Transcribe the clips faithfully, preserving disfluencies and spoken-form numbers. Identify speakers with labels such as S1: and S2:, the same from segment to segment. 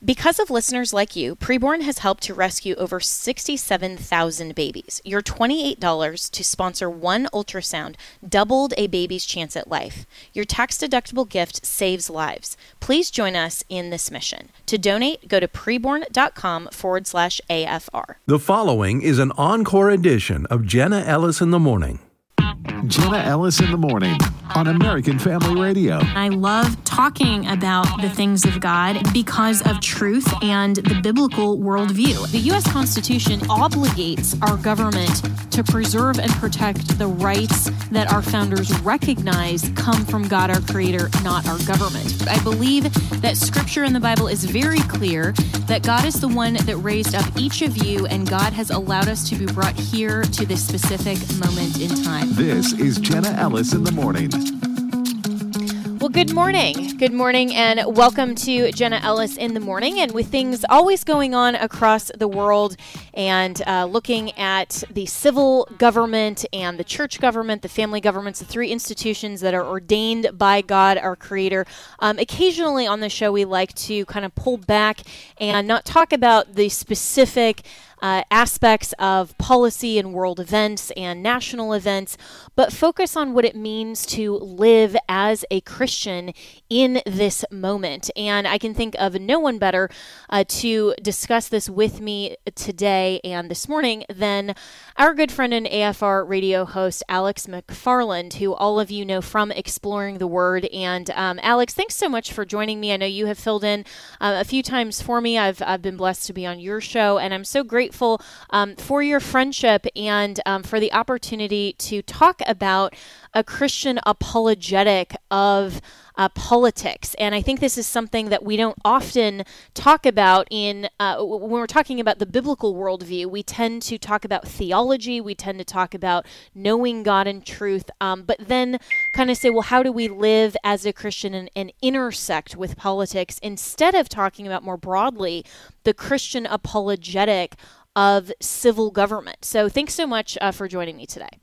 S1: Because of listeners like you, Preborn has helped to rescue over sixty-seven thousand babies. Your twenty-eight dollars to sponsor one ultrasound doubled a baby's chance at life. Your tax-deductible gift saves lives. Please join us in this mission. To donate, go to preborn.com forward slash AFR.
S2: The following is an encore edition of Jenna Ellis in the Morning.
S3: Jenna Ellis in the Morning on American Family Radio.
S4: I love talking about the things of God because of truth and the biblical worldview. The U S Constitution obligates our government to preserve and protect the rights that our founders recognize come from God, our Creator, not our government. I believe that Scripture in the Bible is very clear that God is the one that raised up each of you, and God has allowed us to be brought here to this specific moment in time.
S3: This is Jenna Ellis in the Morning.
S1: Well, good morning. Good morning, and welcome to Jenna Ellis in the Morning. And with things always going on across the world and uh, looking at the civil government and the church government, the family governments, the three institutions that are ordained by God, our Creator, um, occasionally on the show we like to kind of pull back and not talk about the specific Uh, aspects of policy and world events and national events, but focus on what it means to live as a Christian in this moment. And I can think of no one better uh, to discuss this with me today and this morning than our good friend and A F R radio host, Alex McFarland, who all of you know from Exploring the Word. And um, Alex, thanks so much for joining me. I know you have filled in uh, a few times for me. I've, I've been blessed to be on your show, and I'm so grateful Um, for your friendship and um, for the opportunity to talk about a Christian apologetic of uh, politics. And I think this is something that we don't often talk about in uh, when we're talking about the biblical worldview. We tend to talk about theology. We tend to talk about knowing God and truth, um, but then kind of say, well, how do we live as a Christian and, and intersect with politics instead of talking about more broadly the Christian apologetic of civil government. So thanks so much uh, for joining me today.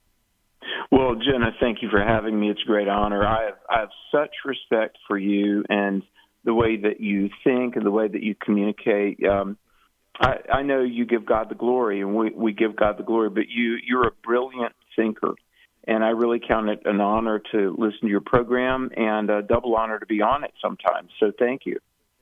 S5: Well, Jenna, thank you for having me. It's a great honor. I have, I have such respect for you and the way that you think and the way that you communicate. Um, I, I know you give God the glory, and we, we give God the glory, but you, you're a brilliant thinker, and I really count it an honor to listen to your program and a double honor to be on it sometimes. So thank you.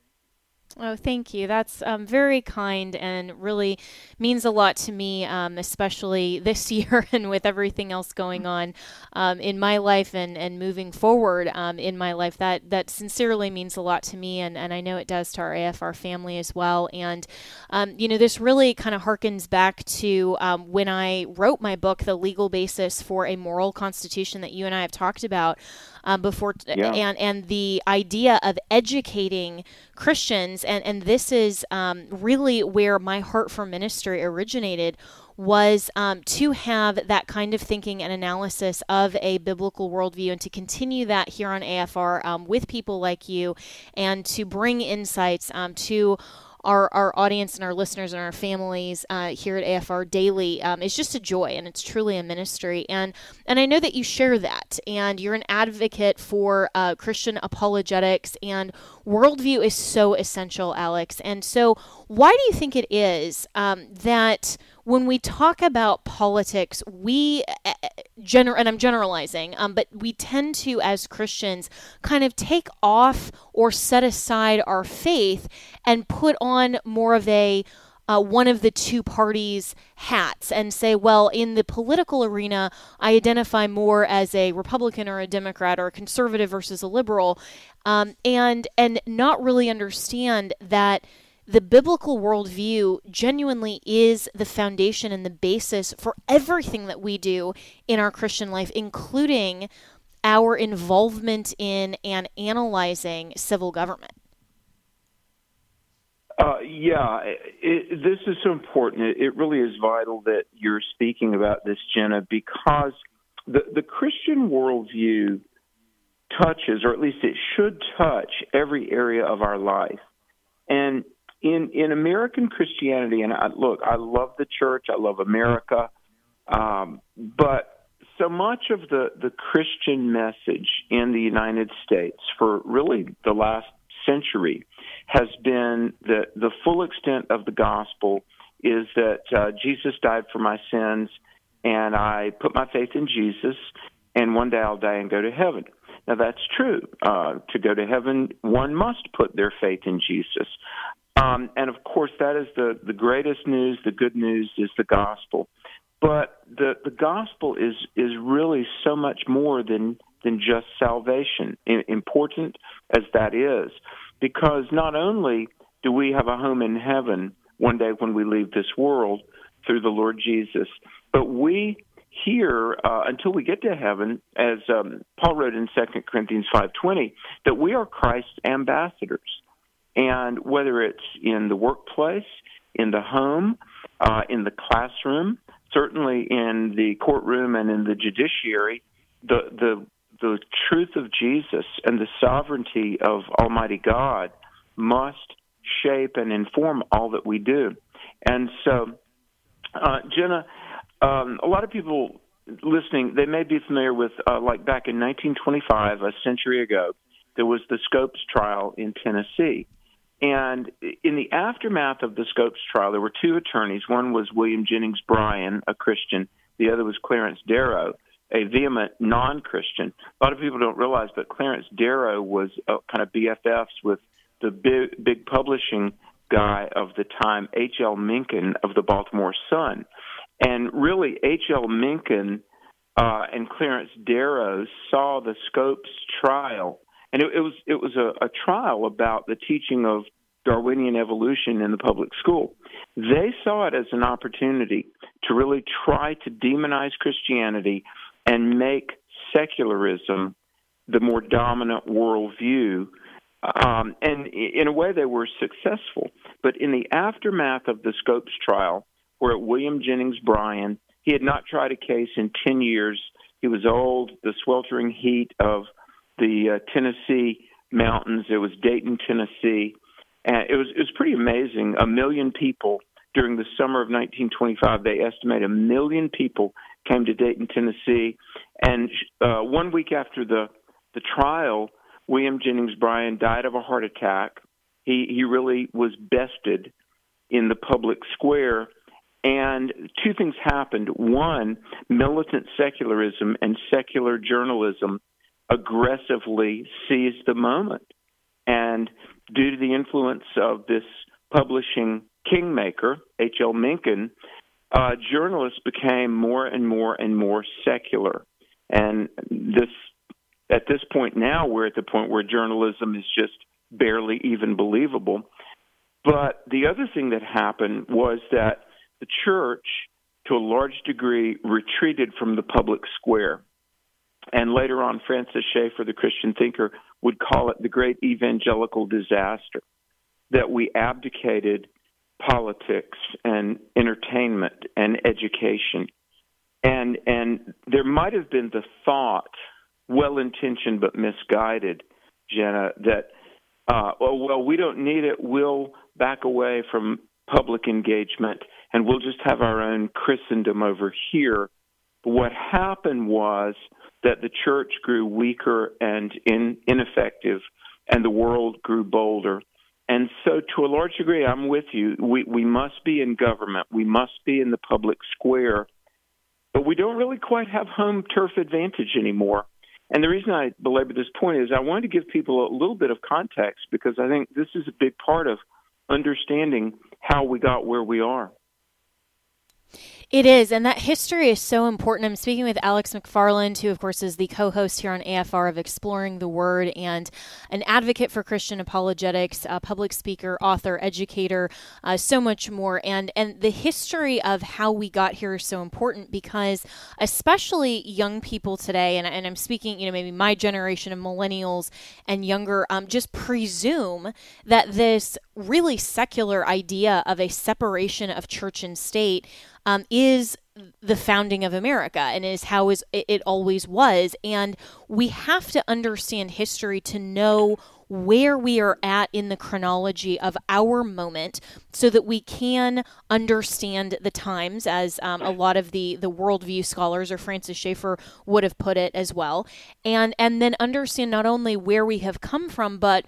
S1: Oh, thank you. That's um, very kind and really means a lot to me, um, especially this year and with everything else going on um, in my life and, and moving forward um, in my life. That that sincerely means a lot to me, and, and I know it does to our A F R family as well. And, um, you know, this really kind of harkens back to um, when I wrote my book, The Legal Basis for a Moral Constitution, that you and I have talked about um, before, t-
S5: yeah.
S1: and, and the idea of educating Christians. And, and this is um, really where my heart for ministry originated, was um, to have that kind of thinking and analysis of a biblical worldview, and to continue that here on A F R um, with people like you, and to bring insights um, to Our, our audience and our listeners and our families uh, here at A F R daily. Um, is just a joy, and it's truly a ministry. And and I know that you share that, and you're an advocate for uh, Christian apologetics, and worldview is so essential, Alex. And so why do you think it is um, that when we talk about politics, we, uh, gener- and I'm generalizing, um, but we tend to, as Christians, kind of take off or set aside our faith and put on more of a uh, one of the two parties' hats and say, well, in the political arena, I identify more as a Republican or a Democrat or a conservative versus a liberal, um, and and not really understand that the biblical worldview genuinely is the foundation and the basis for everything that we do in our Christian life, including our involvement in and analyzing civil government.
S5: Uh, yeah, it, this is so important. It, it really is vital that you're speaking about this, Jenna, because the, the Christian worldview touches, or at least it should touch, every area of our life. And In in American Christianity, and I, look, I love the church, I love America, um, but so much of the, the Christian message in the United States for really the last century has been that the full extent of the gospel is that uh, Jesus died for my sins, and I put my faith in Jesus, and one day I'll die and go to heaven. Now, that's true. Uh, to go to heaven, one must put their faith in Jesus. Um, and, of course, that is the, the greatest news. The good news is the gospel. But the, the gospel is, is really so much more than, than just salvation, I- important as that is, because not only do we have a home in heaven one day when we leave this world through the Lord Jesus, but we here, uh, until we get to heaven, as um, Paul wrote in Second Corinthians five twenty, that we are Christ's ambassadors. And whether it's in the workplace, in the home, uh, in the classroom, certainly in the courtroom and in the judiciary, the, the, the truth of Jesus and the sovereignty of Almighty God must shape and inform all that we do. And so, uh, Jenna, Um, a lot of people listening, they may be familiar with, uh, like back in nineteen twenty-five, a century ago, there was the Scopes trial in Tennessee. And in the aftermath of the Scopes trial, there were two attorneys. One was William Jennings Bryan, a Christian. The other was Clarence Darrow, a vehement non-Christian. A lot of people don't realize, but Clarence Darrow was uh, kind of B F Fs with the big, big publishing guy of the time, H L Mencken of the Baltimore Sun. And really, H L Mencken uh, and Clarence Darrow saw the Scopes trial, and it, it was it was a, a trial about the teaching of Darwinian evolution in the public school. They saw it as an opportunity to really try to demonize Christianity and make secularism the more dominant worldview. Um, and in a way, they were successful. But in the aftermath of the Scopes trial, where William Jennings Bryan, he had not tried a case in ten years. He was old, the sweltering heat of the uh, Tennessee mountains. It was Dayton, Tennessee. And it was it was pretty amazing. A million people during the summer of nineteen twenty-five, they estimate a million people came to Dayton, Tennessee. And uh, one week after the, the trial, William Jennings Bryan died of a heart attack. He, he really was bested in the public square. And two things happened. One, militant secularism and secular journalism aggressively seized the moment. And due to the influence of this publishing kingmaker, H L Mencken, uh, journalists became more and more and more secular. And this, at this point now, we're at the point where journalism is just barely even believable. But the other thing that happened was that the church, to a large degree, retreated from the public square. And later on, Francis Schaeffer, the Christian thinker, would call it the great evangelical disaster, that we abdicated politics and entertainment and education. And, and there might have been the thought, well-intentioned but misguided, Jenna, that, uh, oh, well, we don't need it. We'll back away from public engagement, and we'll just have our own Christendom over here. But what happened was that the church grew weaker and in, ineffective, and the world grew bolder. And so to a large degree, I'm with you. We, we must be in government. We must be in the public square. But we don't really quite have home turf advantage anymore. And the reason I belabor this point is I wanted to give people a little bit of context, because I think this is a big part of understanding how we got where we are.
S1: It is, and that history is so important. I'm speaking with Alex McFarland, who, of course, is the co-host here on A F R of Exploring the Word and an advocate for Christian apologetics, a public speaker, author, educator, uh, so much more. And and the history of how we got here is so important because especially young people today, and, and I'm speaking, you know, maybe my generation of millennials and younger, um, just presume that this really secular idea of a separation of church and state Um, is the founding of America and is how is it, it always was. And we have to understand history to know where we are at in the chronology of our moment so that we can understand the times, as um, a lot of the, the worldview scholars or Francis Schaeffer would have put it as well. And, and then understand not only where we have come from, but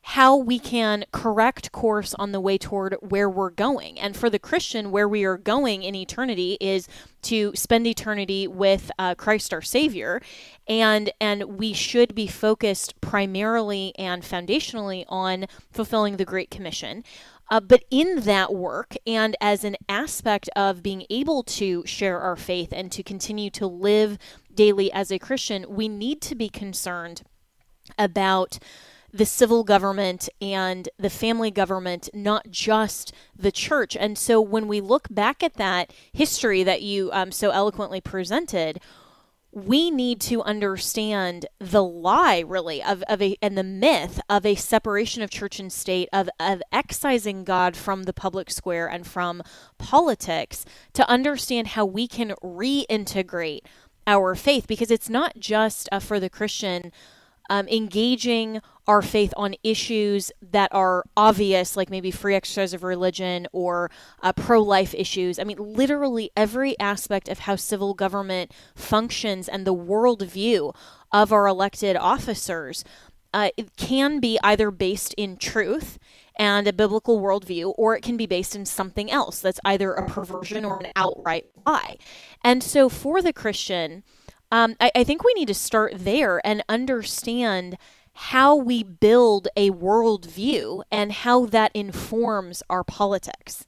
S1: how we can correct course on the way toward where we're going. And for the Christian, where we are going in eternity is to spend eternity with uh, Christ our Savior. And, and we should be focused primarily and foundationally on fulfilling the Great Commission. Uh, but in that work, and as an aspect of being able to share our faith and to continue to live daily as a Christian, we need to be concerned about the civil government and the family government, not just the church. And so when we look back at that history that you um, so eloquently presented, we need to understand the lie, really, of, of a and the myth of a separation of church and state, of, of excising God from the public square and from politics, to understand how we can reintegrate our faith, because it's not just uh, for the Christian Um, engaging our faith on issues that are obvious, like maybe free exercise of religion or uh, pro-life issues. I mean, literally every aspect of how civil government functions and the worldview of our elected officers uh, it can be either based in truth and a biblical worldview, or it can be based in something else that's either a perversion or an outright lie. And so for the Christian, Um, I, I think we need to start there and understand how we build a worldview and how that informs our politics.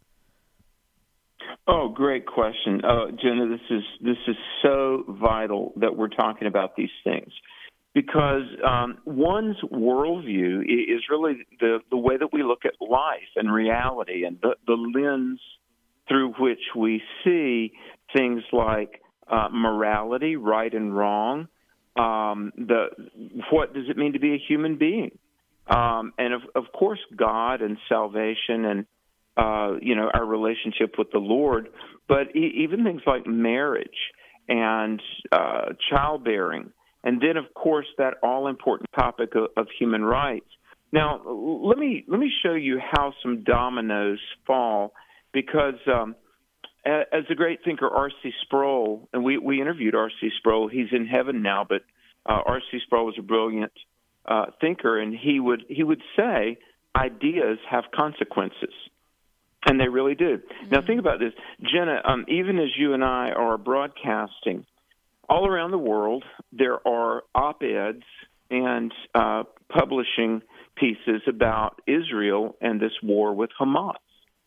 S5: Oh, great question, uh, Jenna. This is this is so vital that we're talking about these things, because um, one's worldview is really the the way that we look at life and reality, and the, the lens through which we see things like Uh, morality, right and wrong. Um, the what does it mean to be a human being? Um, and of, of course, God and salvation, and uh, you know, our relationship with the Lord. But e- even things like marriage and uh, childbearing, and then of course that all-important topic of, of human rights. Now, let me let me show you how some dominoes fall, because. Um, As the great thinker R C Sproul, and we, we interviewed R C Sproul. He's in heaven now, but uh, R C Sproul was a brilliant uh, thinker, and he would he would say ideas have consequences, and they really do. Mm-hmm. Now, think about this, Jenna. Um, even as you and I are broadcasting all around the world, there are op-eds and uh, publishing pieces about Israel and this war with Hamas.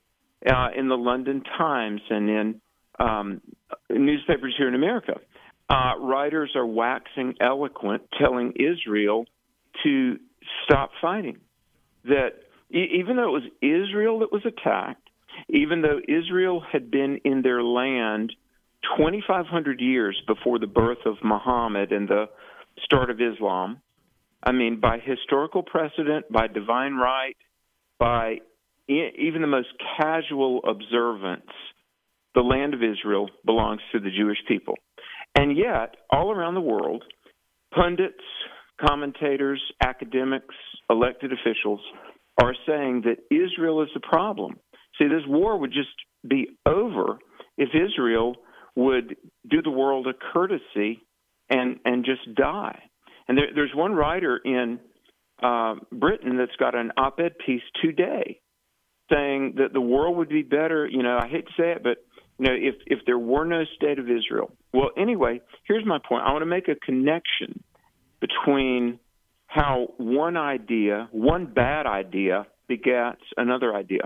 S5: Uh, in the London Times and in um, newspapers here in America. Uh, writers are waxing eloquent, telling Israel to stop fighting. That e- even though it was Israel that was attacked, even though Israel had been in their land twenty-five hundred years before the birth of Muhammad and the start of Islam, I mean, by historical precedent, by divine right, by even the most casual observance, the land of Israel belongs to the Jewish people. And yet, all around the world, pundits, commentators, academics, elected officials are saying that Israel is the problem. See, this war would just be over if Israel would do the world a courtesy and, and just die. And there, there's one writer in uh, Britain that's got an op-ed piece today saying that the world would be better. You know, I hate to say it, but, you know, if, if there were no state of Israel. Well, anyway, here's my point. I want to make a connection between how one idea, one bad idea, begats another idea.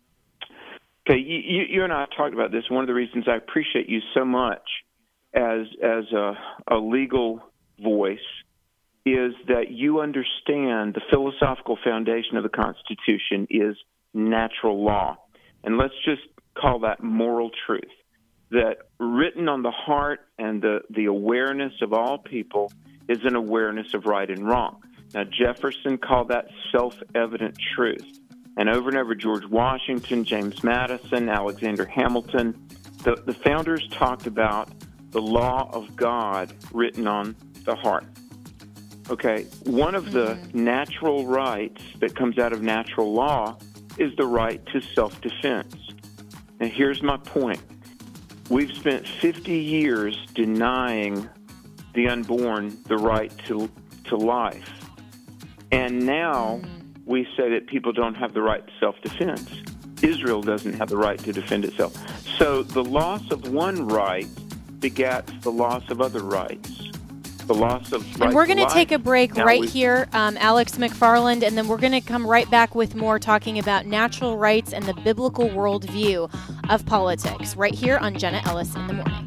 S5: Okay, you, you and I talked about this. One of the reasons I appreciate you so much as, as a, a legal voice is that you understand the philosophical foundation of the Constitution is natural law. And let's just call that moral truth, that written on the heart and the, the awareness of all people is an awareness of right and wrong. Now, Jefferson called that self-evident truth. And over and over, George Washington, James Madison, Alexander Hamilton, the, the founders talked about the law of God written on the heart. Okay, one of the natural rights that comes out of natural law is the right to self-defense. And here's my point. We've spent fifty years denying the unborn the right to to life. And now we say that people don't have the right to self-defense. Israel doesn't have the right to defend itself. So the loss of one right begats the loss of other rights. The loss of right
S1: And we're going to
S5: life.
S1: take a break
S5: Now
S1: right
S5: we-
S1: here, um, Alex McFarland, and then we're going to come right back with more talking about natural rights and the biblical worldview of politics right here on Jenna Ellis in the Morning.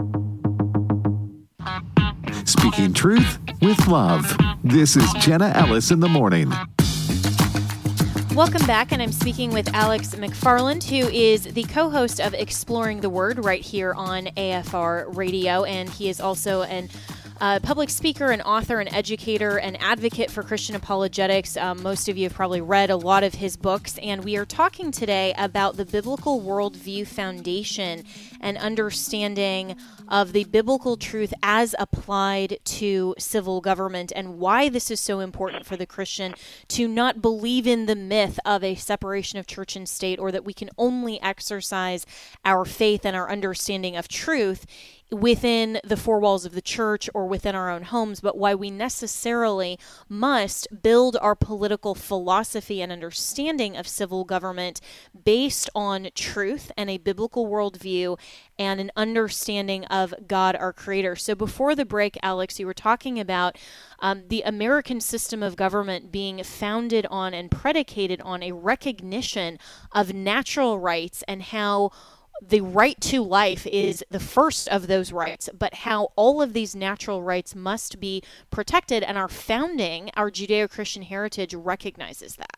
S3: Speaking truth with love. This is Jenna Ellis in the Morning.
S1: Welcome back, and I'm speaking with Alex McFarland, who is the co-host of Exploring the Word right here on A F R Radio, and he is also an uh, public speaker, an author, an educator, an advocate for Christian apologetics. Um, most of you have probably read a lot of his books, and we are talking today about the Biblical Worldview Foundation and understanding of the biblical truth as applied to civil government, and why this is so important for the Christian to not believe in the myth of a separation of church and state, or that we can only exercise our faith and our understanding of truth within the four walls of the church or within our own homes, but why we necessarily must build our political philosophy and understanding of civil government based on truth and a biblical worldview and an understanding of God, our Creator. So before the break, Alex, you were talking about um, the American system of government being founded on and predicated on a recognition of natural rights, and how the right to life is the first of those rights, but how all of these natural rights must be protected, and our founding, our Judeo-Christian heritage, recognizes that.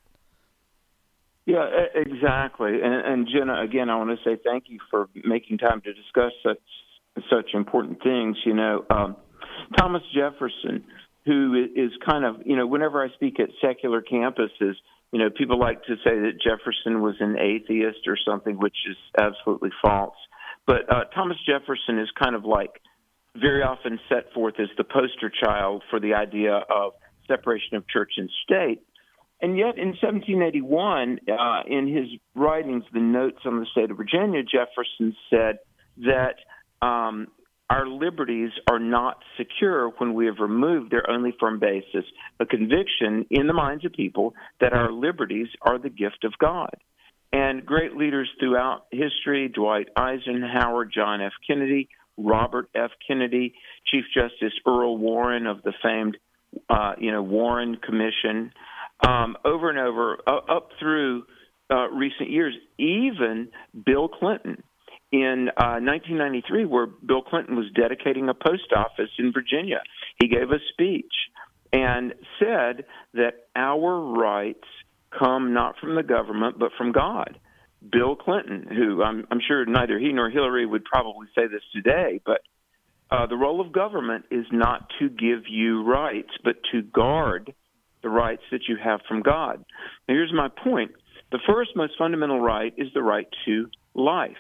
S5: Yeah, exactly. And, and Jenna, again, I want to say thank you for making time to discuss such such important things. You know, um, Thomas Jefferson, who is kind of, you know, whenever I speak at secular campuses, you know, people like to say that Jefferson was an atheist or something, which is absolutely false. But uh, Thomas Jefferson is kind of like very often set forth as the poster child for the idea of separation of church and state. And yet in seventeen eighty-one, uh, in his writings, the Notes on the State of Virginia, Jefferson said that um, our liberties are not secure when we have removed their only firm basis, a conviction in the minds of people that our liberties are the gift of God. And great leaders throughout history, Dwight Eisenhower, John F. Kennedy, Robert F. Kennedy, Chief Justice Earl Warren of the famed, uh, you know, Warren Commission, um, over and over, uh, up through uh, recent years, even Bill Clinton. In uh, nineteen ninety-three, where Bill Clinton was dedicating a post office in Virginia, he gave a speech and said that our rights come not from the government, but from God. Bill Clinton, who I'm, I'm sure neither he nor Hillary would probably say this today, but uh, the role of government is not to give you rights, but to guard the rights that you have from God. Now, here's my point. The first most fundamental right is the right to life.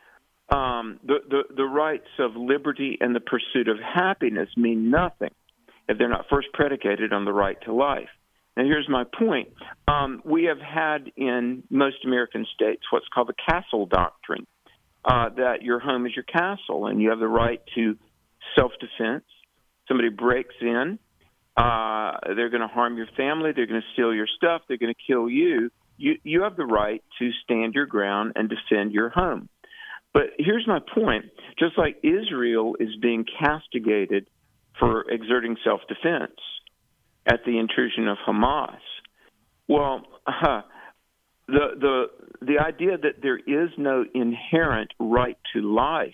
S5: Um, the, the, the rights of liberty and the pursuit of happiness mean nothing if they're not first predicated on the right to life. Now, here's my point. Um, we have had in most American states what's called the castle doctrine, uh, that your home is your castle and you have the right to self-defense. Somebody breaks in, uh, they're going to harm your family, they're going to steal your stuff, they're going to kill you. You, you have the right to stand your ground and defend your home. But here's my point. Just like Israel is being castigated for exerting self-defense at the intrusion of Hamas, well, uh, the the the idea that there is no inherent right to life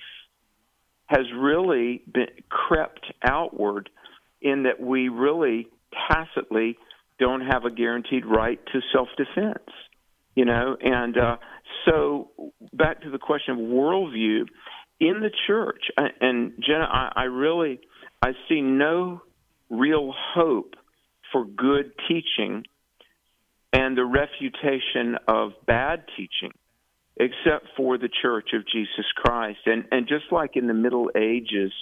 S5: has really been crept outward, in that we really tacitly don't have a guaranteed right to self-defense. You know, and uh, so back to the question of worldview in the church, and Jenna, I, I really, I see no real hope for good teaching and the refutation of bad teaching, except for the Church of Jesus Christ. And, and just like in the Middle Ages,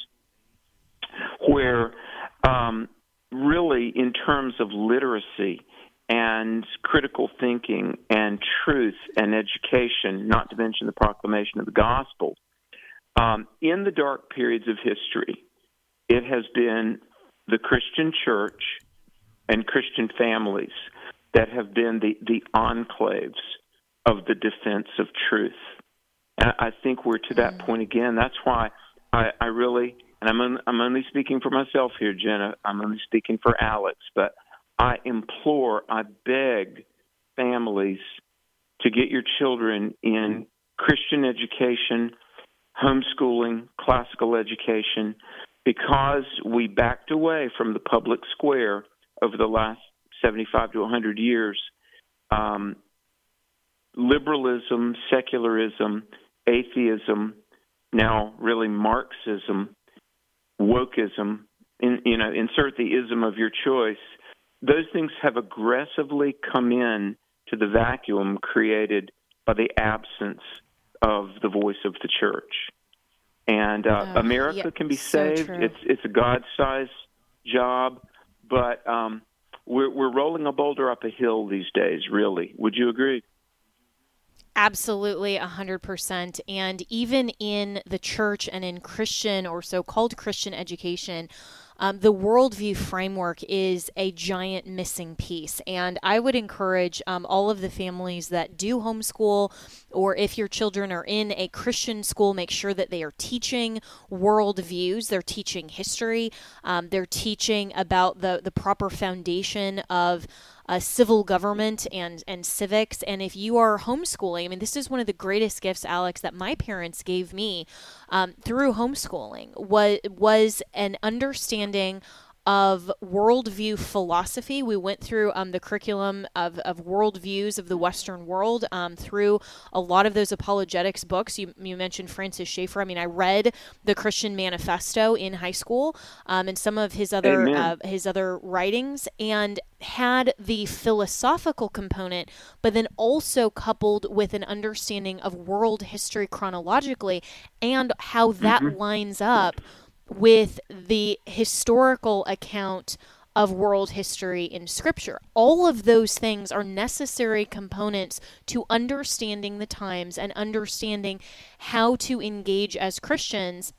S5: where um, really in terms of literacy and critical thinking and truth and education, not to mention the proclamation of the gospel, um, in the dark periods of history, it has been the Christian church and Christian families that have been the, the enclaves of the defense of truth. And I think we're to that point again. That's why I, I really, and I'm, on, I'm only speaking for myself here, Jenna. I'm only speaking for Alex, but I implore, I beg families to get your children in Christian education, homeschooling, classical education, because we backed away from the public square over the last seventy-five to one hundred years. Um, liberalism, secularism, atheism, now really Marxism, wokeism, in, you know, insert the ism of your choice. Those things have aggressively come in to the vacuum created by the absence of the voice of the church. And uh,
S1: oh,
S5: America
S1: yeah,
S5: can be
S1: so
S5: saved.
S1: true.
S5: It's it's a God-sized job, but um, we're we're rolling a boulder up a hill these days. Really, would you agree?
S1: Absolutely, one hundred percent. And even in the church and in Christian or so-called Christian education, um, the worldview framework is a giant missing piece. And I would encourage um, all of the families that do homeschool, or if your children are in a Christian school, make sure that they are teaching worldviews. They're teaching history. Um, they're teaching about the, the proper foundation of Uh, civil government and, and civics. And if you are homeschooling, I mean, this is one of the greatest gifts, Alex, that my parents gave me um, through homeschooling, was, was an understanding of worldview philosophy. We went through um, the curriculum of, of worldviews of the Western world um, through a lot of those apologetics books. You, you mentioned Francis Schaeffer. I mean, I read the Christian Manifesto in high school um, and some of his other uh, his other writings, and had the philosophical component, but then also coupled with an understanding of world history chronologically and how that mm-hmm. lines up with the historical account of world history in Scripture. All of those things are necessary components to understanding the times and understanding how to engage as Christians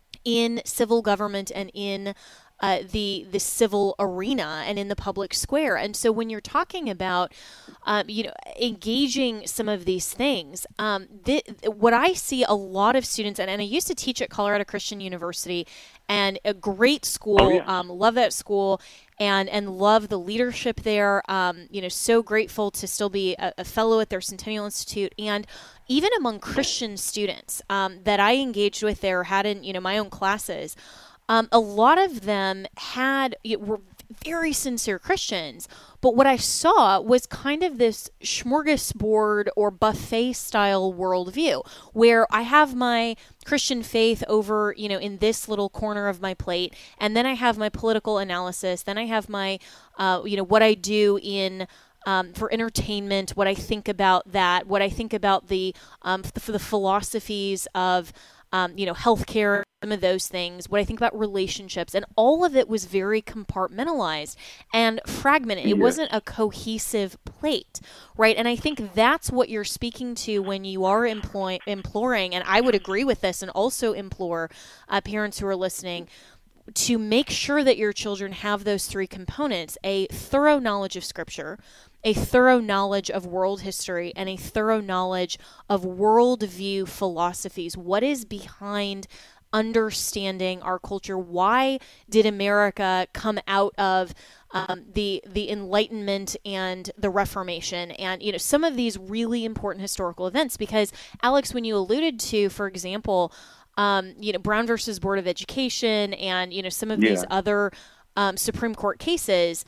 S1: in civil government and in Uh, the the civil arena and in the public square. And so when you're talking about, um, you know, engaging some of these things, um, th- what I see a lot of students, and, and I used to teach at Colorado Christian University, and a great school,
S5: oh, yeah.
S1: um, love that school, and and love the leadership there. Um, you know, so grateful to still be a, a fellow at their Centennial Institute, and even among Christian students um, that I engaged with there, had in you know my own classes. Um, a lot of them had were very sincere Christians, but what I saw was kind of this smorgasbord or buffet style worldview, where I have my Christian faith over, you know, in this little corner of my plate, and then I have my political analysis, then I have my, uh, you know, what I do in Um, for entertainment, what I think about that, what I think about the um, for the philosophies of um, you know healthcare, some of those things, what I think about relationships, and all of it was very compartmentalized and fragmented. It
S5: yeah.
S1: wasn't a cohesive plate, right? And I think that's what you're speaking to when you are employ- imploring, and I would agree with this and also implore uh, parents who are listening to make sure that your children have those three components: a thorough knowledge of Scripture, a thorough knowledge of world history, and a thorough knowledge of worldview philosophies. What is behind understanding our culture? Why did America come out of um, the the Enlightenment and the Reformation, and you know some of these really important historical events? Because Alex, when you alluded to, for example, um, you know Brown versus Board of Education, and you know some of
S5: yeah.
S1: these other um, Supreme Court cases,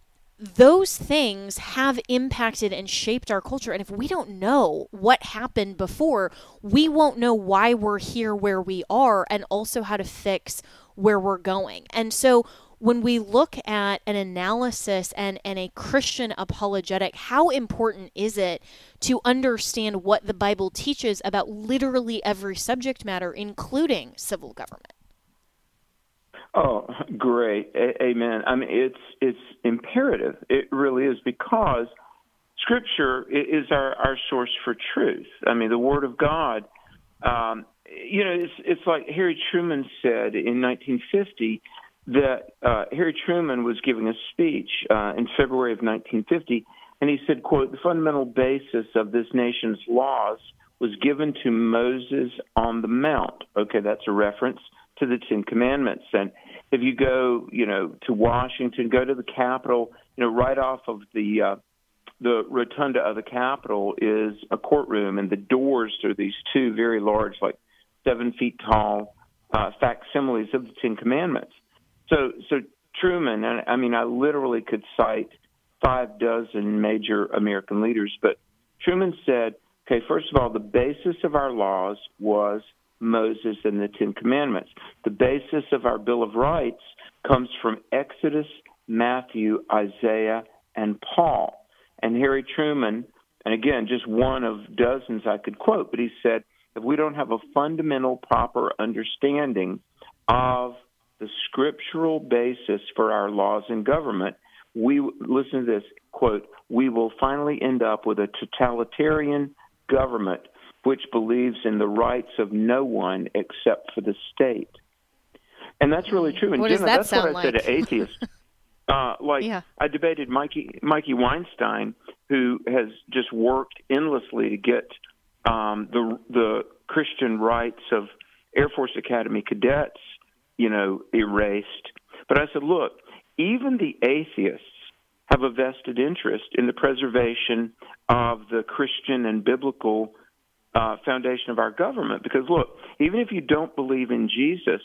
S1: those things have impacted and shaped our culture. And if we don't know what happened before, we won't know why we're here where we are, and also how to fix where we're going. And so when we look at an analysis and, and a Christian apologetic, how important is it to understand what the Bible teaches about literally every subject matter, including civil government?
S5: Oh, great. A- amen. I mean, it's it's imperative. It really is, because Scripture is our, our source for truth. I mean, the Word of God, um, you know, it's, it's like Harry Truman said in nineteen fifty that uh, Harry Truman was giving a speech uh, in February of nineteen fifty, And he said, quote, the fundamental basis of this nation's laws was given to Moses on the Mount. Okay, that's a reference to the Ten Commandments. And if you go, you know, to Washington, go to the Capitol, you know, right off of the uh, the rotunda of the Capitol is a courtroom, and the doors are these two very large, like seven feet tall uh, facsimiles of the Ten Commandments. So, so Truman, and I mean, I literally could cite five dozen major American leaders, but Truman said, okay, first of all, the basis of our laws was Moses and the Ten Commandments. The basis of our Bill of Rights comes from Exodus, Matthew, Isaiah, and Paul. And Harry Truman, and again, just one of dozens I could quote, but he said, if we don't have a fundamental, proper understanding of the scriptural basis for our laws and government, we, listen to this, quote, we will finally end up with a totalitarian government which believes in the rights of no one except for the state. And that's really true. And
S1: what
S5: Jenna,
S1: does that
S5: that's
S1: sound
S5: what I
S1: like?
S5: say to atheists. Uh, like
S1: yeah.
S5: I debated Mikey Mikey Weinstein, who has just worked endlessly to get um, the the Christian rights of Air Force Academy cadets, you know, erased. But I said, look, even the atheists have a vested interest in the preservation of the Christian and biblical uh, foundation of our government. Because look, even if you don't believe in Jesus,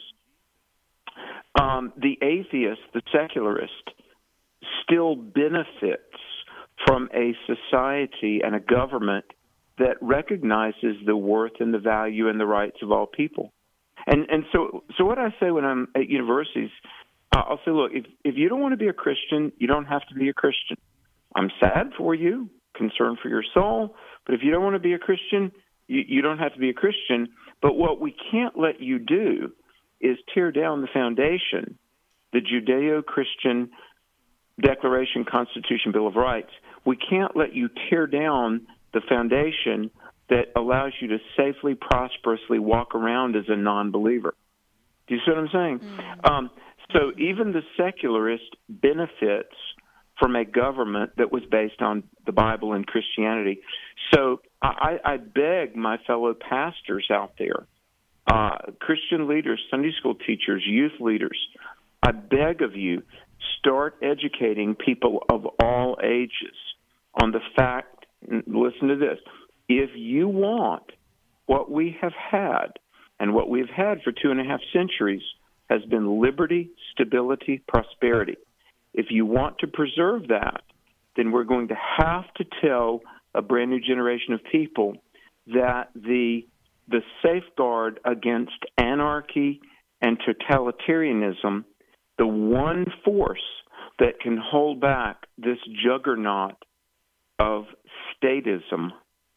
S5: Um, the atheist, the secularist, still benefits from a society and a government that recognizes the worth and the value and the rights of all people. And and so so what I say when I'm at universities, uh, I'll say, look, if, if you don't want to be a Christian, you don't have to be a Christian. I'm sad for you, concerned for your soul, but if you don't want to be a Christian, you, you don't have to be a Christian. But what we can't let you do is tear down the foundation, the Judeo-Christian Declaration, Constitution, Bill of Rights. We can't let you tear down the foundation that allows you to safely, prosperously walk around as a non-believer. Do you see what I'm saying? Mm. Um, so even the secularist benefits from a government that was based on the Bible and Christianity. So I, I beg my fellow pastors out there, Uh, Christian leaders, Sunday school teachers, youth leaders, I beg of you, start educating people of all ages on the fact, listen to this, if you want what we have had, and what we've had for two and a half centuries has been liberty, stability, prosperity. If you want to preserve that, then we're going to have to tell a brand new generation of people that the the safeguard against anarchy and totalitarianism, the one force that can hold back this juggernaut of statism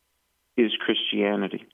S5: is Christianity.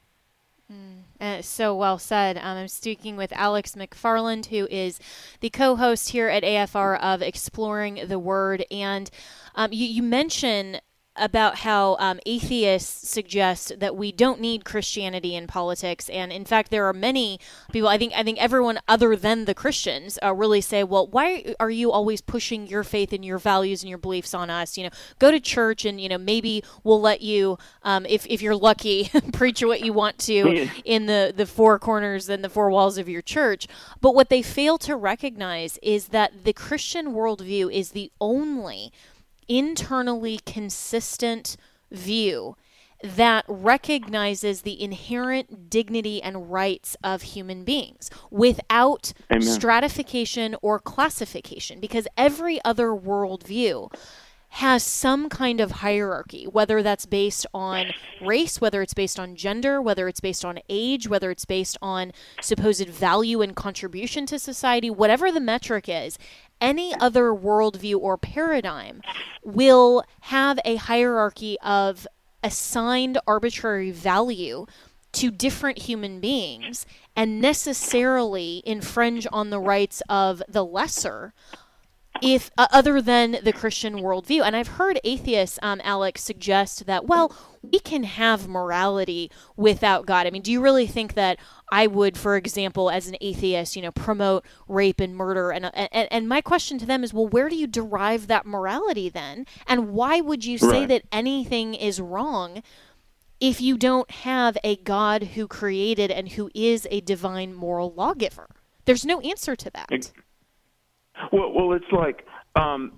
S1: Mm, uh, so well said. Um, I'm speaking with Alex McFarland, who is the co-host here at A F R of Exploring the Word. And um, you, you mention about how um, atheists suggest that we don't need Christianity in politics, and in fact, there are many people. I think I think everyone other than the Christians uh, really say, "Well, why are you always pushing your faith and your values and your beliefs on us? You know, go to church, and you know maybe we'll let you, um, if if you're lucky, preach what you want to in the the four corners and the four walls of your church." But what they fail to recognize is that the Christian worldview is the only internally consistent view that recognizes the inherent dignity and rights of human beings without Amen. stratification or classification, because every other worldview has some kind of hierarchy, whether that's based on race, whether it's based on gender, whether it's based on age, whether it's based on supposed value and contribution to society, whatever the metric is. Any other worldview or paradigm will have a hierarchy of assigned arbitrary value to different human beings and necessarily infringe on the rights of the lesser if uh, other than the Christian worldview. And I've heard atheists, um, Alex, suggest that, well, we can have morality without God. I mean, do you really think that I would, for example, as an atheist, you know, promote rape and murder? And and, and my question to them is, well, where do you derive that morality then? And why would you say
S5: Right.
S1: that anything is wrong if you don't have a God who created and who is a divine moral lawgiver? There's no answer to that.
S5: Well, well, it's like um,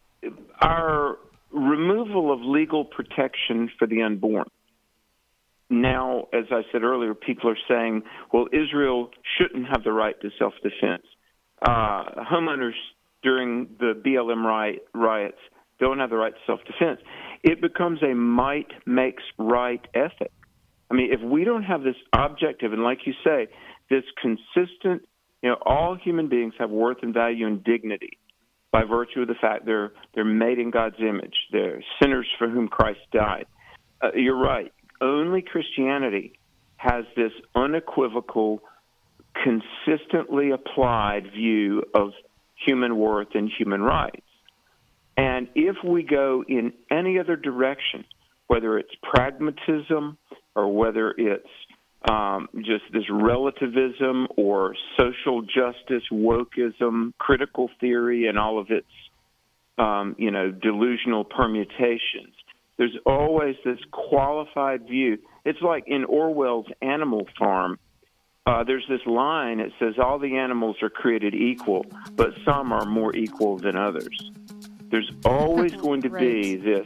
S5: our removal of legal protection for the unborn. Now, as I said earlier, people are saying, well, Israel shouldn't have the right to self-defense. Uh, homeowners during the B L M riot, riots don't have the right to self-defense. It becomes a might makes right ethic. I mean, if we don't have this objective, and like you say, this consistent, you know, all human beings have worth and value and dignity by virtue of the fact they're they're made in God's image. They're sinners for whom Christ died. Uh, you're right. Only Christianity has this unequivocal, consistently applied view of human worth and human rights. And if we go in any other direction, whether it's pragmatism or whether it's um, just this relativism or social justice, wokeism, critical theory, and all of its, um, you know, delusional permutations, there's always this qualified view. It's like in Orwell's Animal Farm. Uh, there's this line that says all the animals are created equal, but some are more equal than others. There's always going to
S1: Right.
S5: be this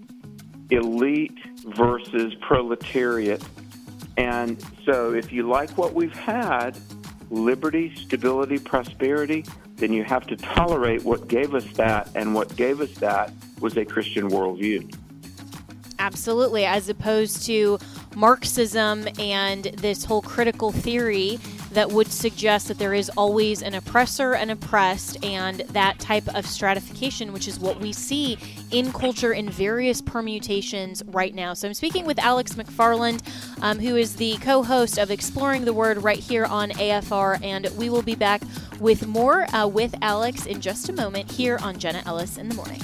S5: elite versus proletariat. And so if you like what we've had, liberty, stability, prosperity, then you have to tolerate what gave us that, and what gave us that was a Christian worldview.
S1: Absolutely, as opposed to Marxism and this whole critical theory that would suggest that there is always an oppressor and oppressed, and that type of stratification, which is what we see in culture in various permutations right now. So I'm speaking with Alex McFarland, um, who is the co-host of Exploring the Word right here on A F R, and we will be back with more uh, with Alex in just a moment here on Jenna Ellis in the Morning.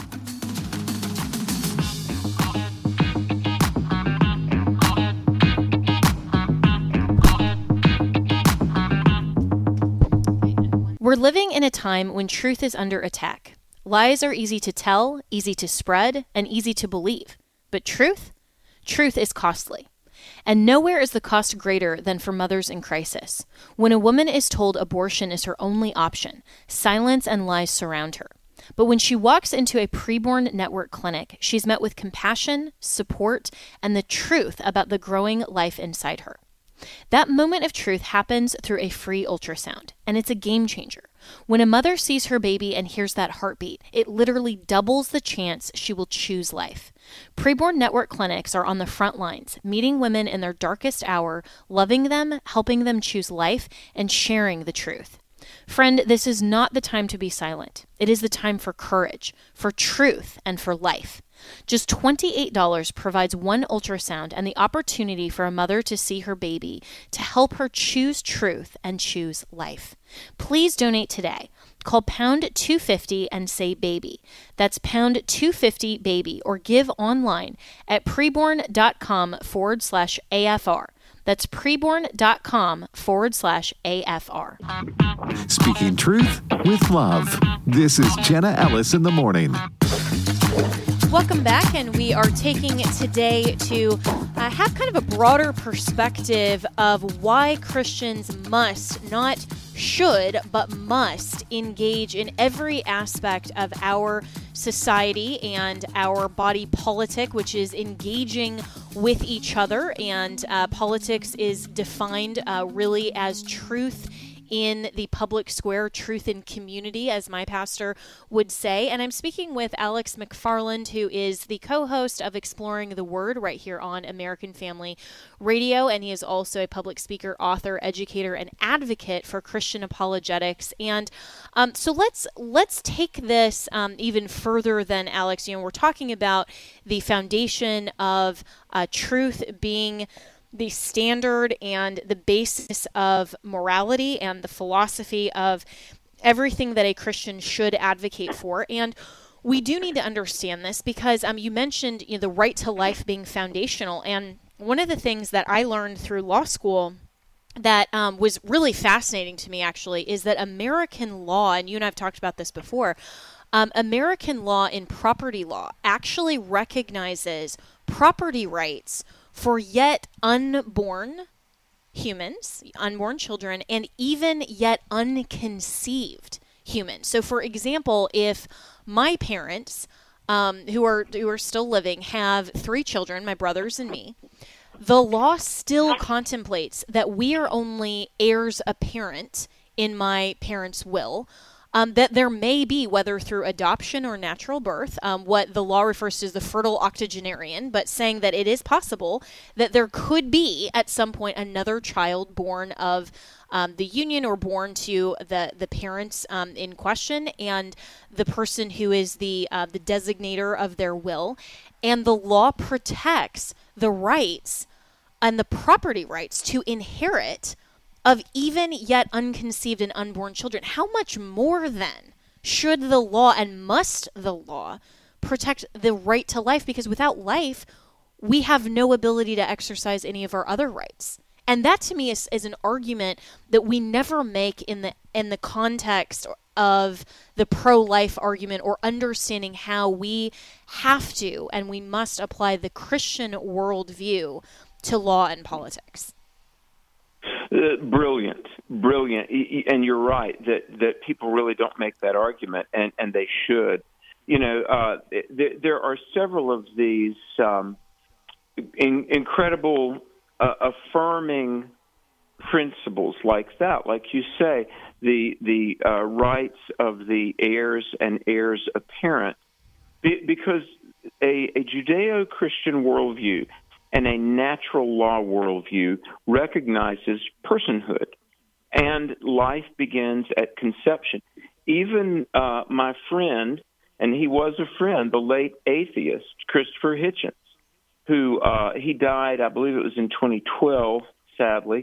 S1: We're living in a time when truth is under attack. Lies are easy to tell, easy to spread, and easy to believe. But truth? Truth is costly. And nowhere is the cost greater than for mothers in crisis. When a woman is told abortion is her only option, silence and lies surround her. But when she walks into a preborn network clinic, she's met with compassion, support, and the truth about the growing life inside her. That moment of truth happens through a free ultrasound, and it's a game changer. When a mother sees her baby and hears that heartbeat, it literally doubles the chance she will choose life. Preborn network clinics are on the front lines, meeting women in their darkest hour, loving them, helping them choose life, and sharing the truth. Friend, this is not the time to be silent. It is the time for courage, for truth, and for life. Just twenty-eight dollars provides one ultrasound and the opportunity for a mother to see her baby, to help her choose truth and choose life. Please donate today. Call pound two fifty and say baby. That's pound two fifty baby, or give online at preborn.com forward slash AFR. That's preborn.com forward slash AFR.
S3: Speaking truth with love. This is Jenna Ellis in the Morning.
S1: Welcome back, and we are taking today to uh, have kind of a broader perspective of why Christians must, not should, but must engage in every aspect of our society and our body politic, which is engaging with each other. And uh, politics is defined uh, really as truth in the public square, truth in community, as my pastor would say. And I'm speaking with Alex McFarland, who is the co-host of Exploring the Word right here on American Family Radio. And he is also a public speaker, author, educator, and advocate for Christian apologetics. And um, so let's let's take this um, even further than Alex. You know, we're talking about the foundation of uh, truth being the standard and the basis of morality and the philosophy of everything that a Christian should advocate for. And we do need to understand this because um, you mentioned you know, the right to life being foundational. And one of the things that I learned through law school that um, was really fascinating to me, actually, is that American law, and you and I have talked about this before, um, American law in property law actually recognizes property rights for yet unborn humans, unborn children, and even yet unconceived humans. So, for example, if my parents, um, who are who are still living, have three children, my brothers and me, the law still contemplates that we are only heirs apparent in my parents' will, um, that there may be, whether through adoption or natural birth, um, what the law refers to as the fertile octogenarian, but saying that it is possible that there could be at some point another child born of um, the union or born to the, the parents um, in question and the person who is the, uh, the designator of their will. And the law protects the rights and the property rights to inherit of even yet unconceived and unborn children. How much more then should the law and must the law protect the right to life? Because without life, we have no ability to exercise any of our other rights. And that to me is, is an argument that we never make in the in the context of the pro-life argument or understanding how we have to and we must apply the Christian worldview to law and politics.
S5: Uh, brilliant, brilliant. And you're right that, that people really don't make that argument, and, and they should. You know, uh, th- there are several of these um, in- incredible uh, affirming principles like that. Like you say, the, the uh, rights of the heirs and heirs apparent, Be- because a, a Judeo-Christian worldview and a natural law worldview recognizes personhood, and life begins at conception. Even uh, my friend, and he was a friend, the late atheist, Christopher Hitchens, who uh, he died, I believe it was in twenty twelve, sadly.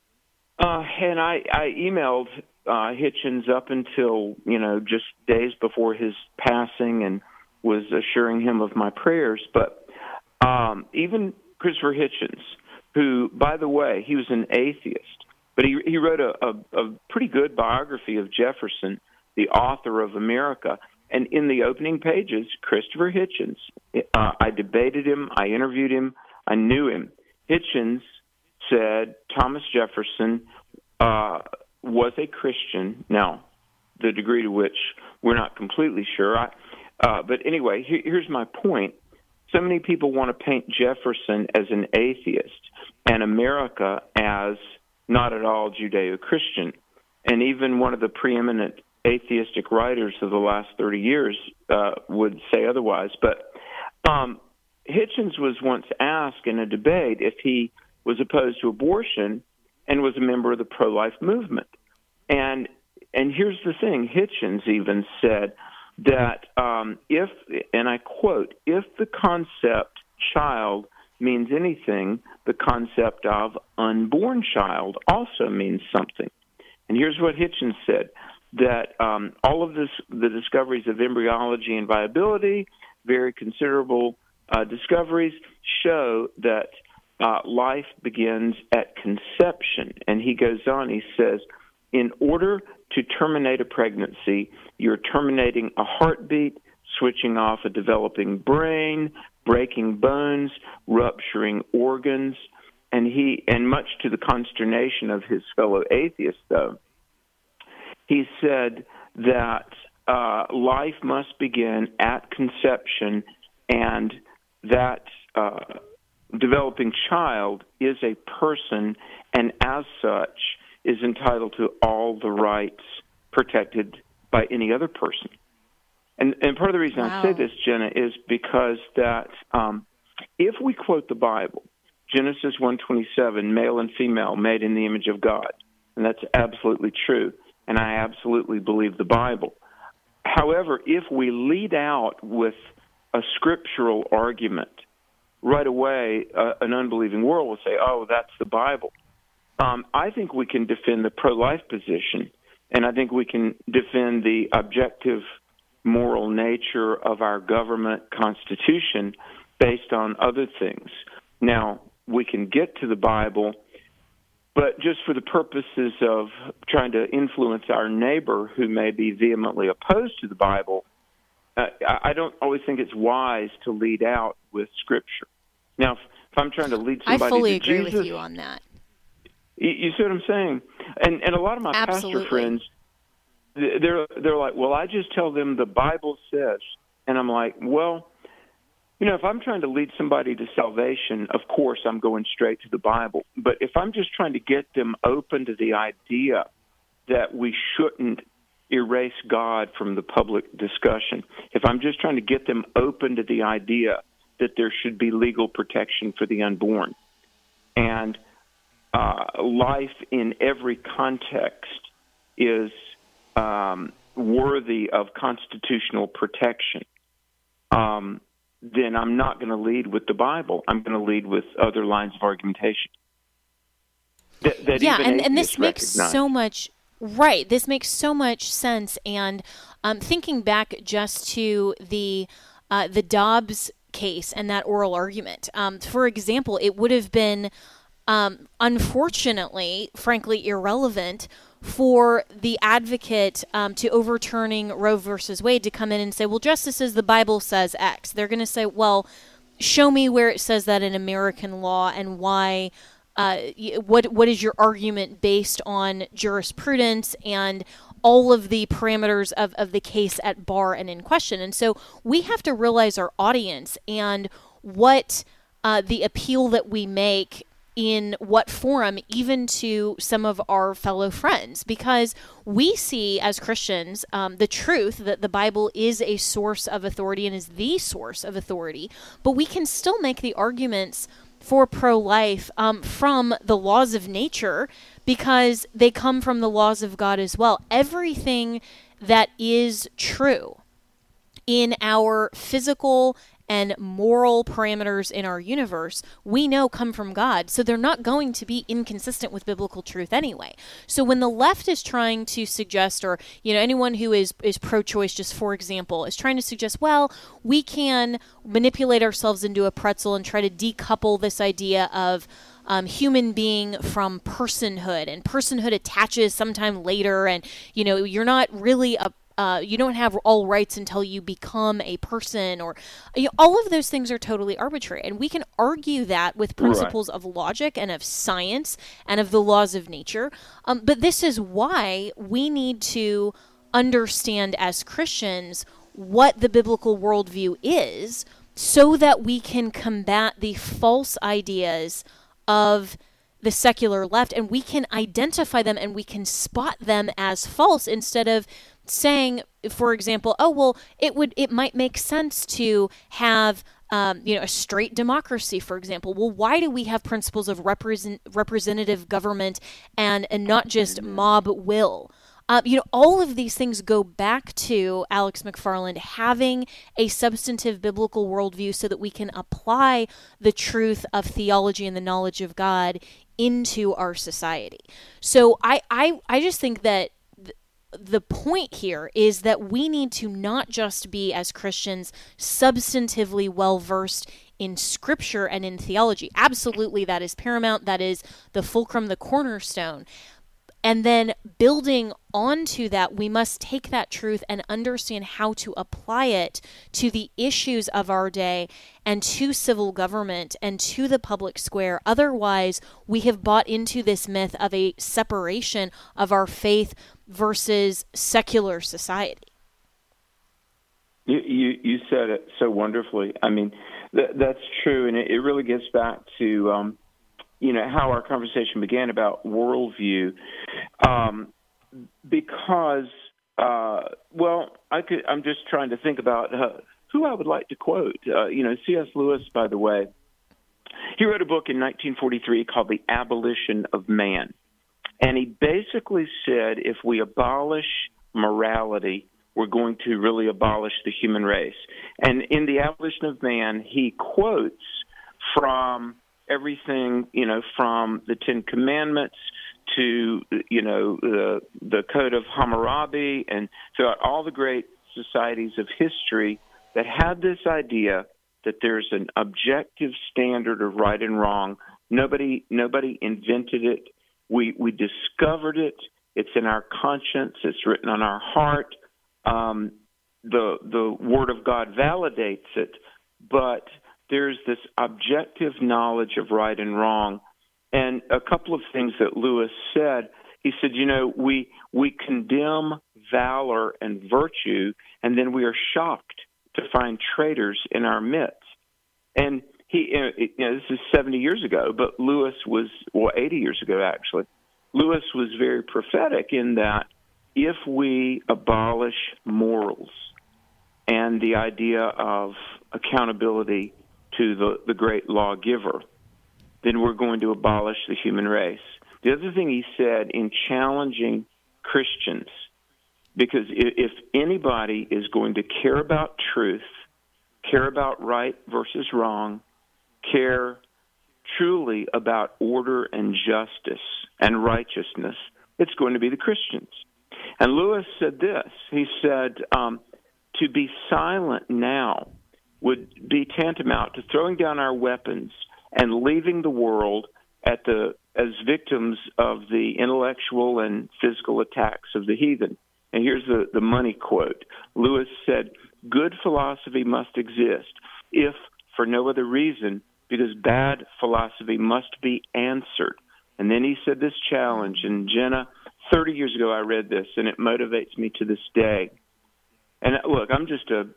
S5: Uh, and I, I emailed uh, Hitchens up until, you know, just days before his passing and was assuring him of my prayers. But um, even Christopher Hitchens, who, by the way, he was an atheist, but he he wrote a, a, a pretty good biography of Jefferson, the author of America. And in the opening pages, Christopher Hitchens, uh, I debated him, I interviewed him, I knew him. Hitchens said Thomas Jefferson uh, was a Christian. Now, the degree to which we're not completely sure. I, uh, but anyway, here, here's my point. So many people want to paint Jefferson as an atheist and America as not at all Judeo-Christian. And even one of the preeminent atheistic writers of the last thirty years uh, would say otherwise. But um, Hitchens was once asked in a debate if he was opposed to abortion and was a member of the pro-life movement. And and here's the thing, Hitchens even said that um, if, and I quote, if the concept child means anything, the concept of unborn child also means something. And here's what Hitchens said, that um, all of this, the discoveries of embryology and viability, very considerable uh, discoveries, show that uh, life begins at conception. And he goes on, he says, in order to terminate a pregnancy, you're terminating a heartbeat, switching off a developing brain, breaking bones, rupturing organs. And he, and much to the consternation of his fellow atheists, though, he said that uh, life must begin at conception, and that uh, developing child is a person, and as such is entitled to all the rights protected by any other person. And, and part of the reason wow. I say this, Jenna, is because that um, if we quote the Bible, Genesis one twenty-seven, male and female, made in the image of God, and that's absolutely true, and I absolutely believe the Bible. However, if we lead out with a scriptural argument, right away uh, an unbelieving world will say, oh, that's the Bible. Um, I think we can defend the pro-life position and I think we can defend the objective moral nature of our government constitution based on other things. Now, we can get to the Bible, but just for the purposes of trying to influence our neighbor who may be vehemently opposed to the Bible, uh, I don't always think it's wise to lead out with Scripture. Now, if, if I'm trying to lead somebody
S1: I fully
S5: to
S1: agree
S5: Jesus,
S1: with you on that.
S5: You, you see what I'm saying? And and a lot of my
S1: Absolutely.
S5: pastor friends, they're they're like, well, I just tell them the Bible says, and I'm like, well, you know, if I'm trying to lead somebody to salvation, of course I'm going straight to the Bible. But if I'm just trying to get them open to the idea that we shouldn't erase God from the public discussion, if I'm just trying to get them open to the idea that there should be legal protection for the unborn, and uh, life in every context is um, worthy of constitutional protection, um, then I'm not going to lead with the Bible. I'm going to lead with other lines of argumentation. That, that
S1: yeah, and, and this
S5: recognize.
S1: makes so much, right, this makes so much sense. And um, thinking back just to the uh, the Dobbs case and that oral argument, um, for example, it would have been, um, unfortunately, frankly, irrelevant for the advocate um, to overturning Roe versus Wade to come in and say, well, justices, the Bible says X. They're going to say, well, show me where it says that in American law and why. Uh, what what is your argument based on jurisprudence and all of the parameters of, of the case at bar and in question? And so we have to realize our audience and what uh, the appeal that we make in what forum, even to some of our fellow friends, because we see as Christians um, the truth that the Bible is a source of authority and is the source of authority, but we can still make the arguments for pro-life um, from the laws of nature because they come from the laws of God as well. Everything that is true in our physical and moral parameters in our universe, we know come from God. So they're not going to be inconsistent with biblical truth anyway. So when the left is trying to suggest, or, you know, anyone who is, is pro-choice, just for example, is trying to suggest, well, we can manipulate ourselves into a pretzel and try to decouple this idea of Um, human being from personhood, and personhood attaches sometime later, and, you know, you're not really a Uh, you don't have all rights until you become a person, or you know, all of those things are totally arbitrary. And we can argue that with principles right. of logic and of science and of the laws of nature. Um, but this is why we need to understand as Christians what the biblical worldview is so that we can combat the false ideas of the secular left, and we can identify them and we can spot them as false instead of saying, for example, oh, well, it would it might make sense to have um, you know, a straight democracy, for example. Well, why do we have principles of represent, representative government and, and not just mob will? Uh, you know, all of these things go back to Alex McFarland having a substantive biblical worldview so that we can apply the truth of theology and the knowledge of God into our society. So I, I, I just think that th- the point here is that we need to not just be, as Christians, substantively well-versed in Scripture and in theology. Absolutely, that is paramount. That is the fulcrum, the cornerstone. And then building onto that, we must take that truth and understand how to apply it to the issues of our day and to civil government and to the public square. Otherwise, we have bought into this myth of a separation of our faith versus secular society.
S5: You, you, you said it so wonderfully. I mean, th- that's true, and it, it really gets back to um, you know, how our conversation began about worldview, um, because, uh, well, I could, I'm just trying to think about uh, who I would like to quote. Uh, you know, C S Lewis, by the way, he wrote a book in nineteen forty-three called The Abolition of Man. And he basically said if we abolish morality, we're going to really abolish the human race. And in The Abolition of Man, he quotes from everything, you know, from the Ten Commandments to, you know, the the Code of Hammurabi, and throughout all the great societies of history that had this idea that there's an objective standard of right and wrong. Nobody nobody invented it. We we discovered it. It's in our conscience. It's written on our heart. Um, the the Word of God validates it, but there's this objective knowledge of right and wrong. And a couple of things that Lewis said, he said, you know, we we condemn valor and virtue, and then we are shocked to find traitors in our midst. And he, you know, this is seventy years ago, but Lewis was, well, eighty years ago, actually. Lewis was very prophetic in that if we abolish morals and the idea of accountability to the, the great lawgiver, then we're going to abolish the human race. The other thing he said in challenging Christians, because if anybody is going to care about truth, care about right versus wrong, care truly about order and justice and righteousness, it's going to be the Christians. And Lewis said this. He said, um, to be silent now would be tantamount to throwing down our weapons and leaving the world at the as victims of the intellectual and physical attacks of the heathen. And here's the, the money quote. Lewis said, good philosophy must exist, if for no other reason, because bad philosophy must be answered. And then he said this challenge, and Jenna, thirty years ago I read this, and it motivates me to this day. And look, I'm just a,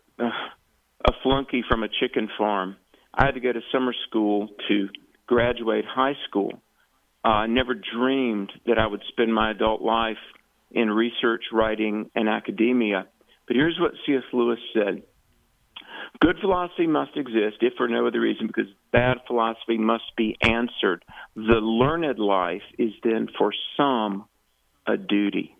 S5: a flunky from a chicken farm. I had to go to summer school to graduate high school. Uh, I never dreamed that I would spend my adult life in research, writing, and academia. But here's what C S. Lewis said. Good philosophy must exist, if for no other reason, because bad philosophy must be answered. The learned life is then for some a duty.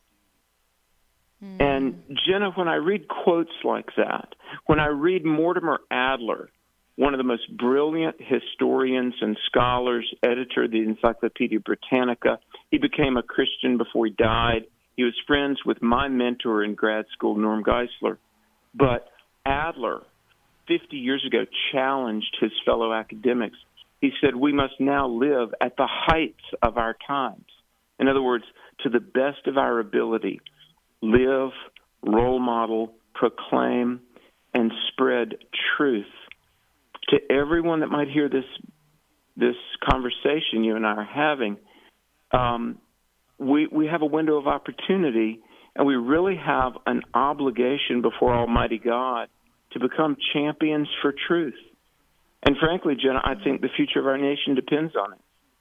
S5: Mm. And Jenna, when I read quotes like that, when I read Mortimer Adler, one of the most brilliant historians and scholars, editor of the Encyclopedia Britannica. He became a Christian before he died. He was friends with my mentor in grad school, Norm Geisler. But Adler, fifty years ago, challenged his fellow academics. He said, we must now live at the heights of our times. In other words, to the best of our ability, live, role model, proclaim, and spread truth. To everyone that might hear this this conversation you and I are having, um, we we have a window of opportunity, and we really have an obligation before Almighty God to become champions for truth. And frankly, Jenna, I think the future of our nation depends on it.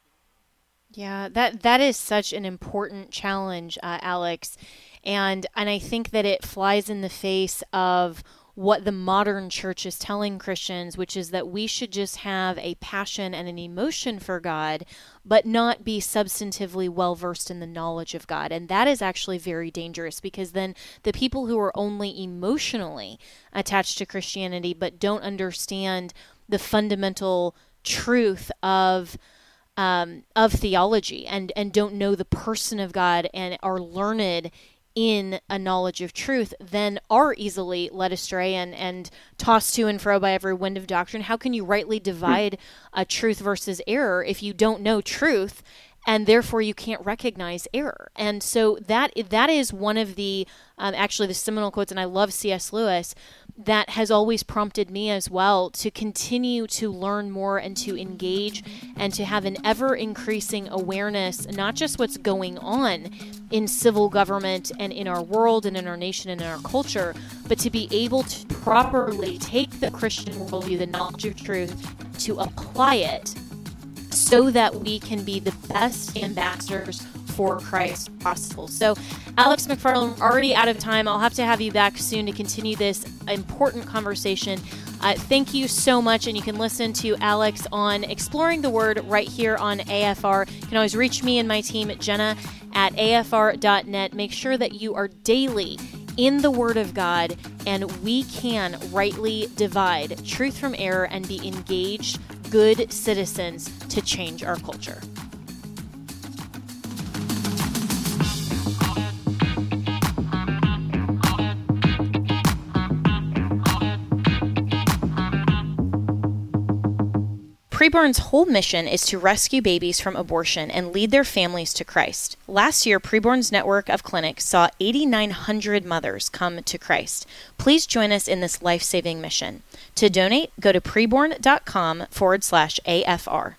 S1: Yeah, that that is such an important challenge, uh, Alex, and and I think that it flies in the face of what the modern church is telling Christians, which is that we should just have a passion and an emotion for God, but not be substantively well-versed in the knowledge of God. And that is actually very dangerous, because then the people who are only emotionally attached to Christianity but don't understand the fundamental truth of um, of theology and, and don't know the person of God and are learned in a knowledge of truth, then are easily led astray and, and tossed to and fro by every wind of doctrine. How can you rightly divide a truth versus error if you don't know truth, and therefore you can't recognize error? And so that that is one of the, um, actually the seminal quotes, and I love C S. Lewis, that has always prompted me as well to continue to learn more and to engage and to have an ever-increasing awareness, not just what's going on in civil government and in our world and in our nation and in our culture, but to be able to properly take the Christian worldview, the knowledge of truth, to apply it so that we can be the best ambassadors for Christ possible. So, Alex McFarland, already out of time. I'll have to have you back soon to continue this important conversation. Uh, thank you so much, and you can listen to Alex on Exploring the Word right here on A F R. You can always reach me and my team at Jenna at A F R dot net. Make sure that you are daily in the Word of God, and we can rightly divide truth from error and be engaged, good citizens to change our culture. Preborn's whole mission is to rescue babies from abortion and lead their families to Christ. Last year, Preborn's network of clinics saw eight thousand nine hundred mothers come to Christ. Please join us in this life-saving mission. To donate, go to preborn.com forward slash AFR.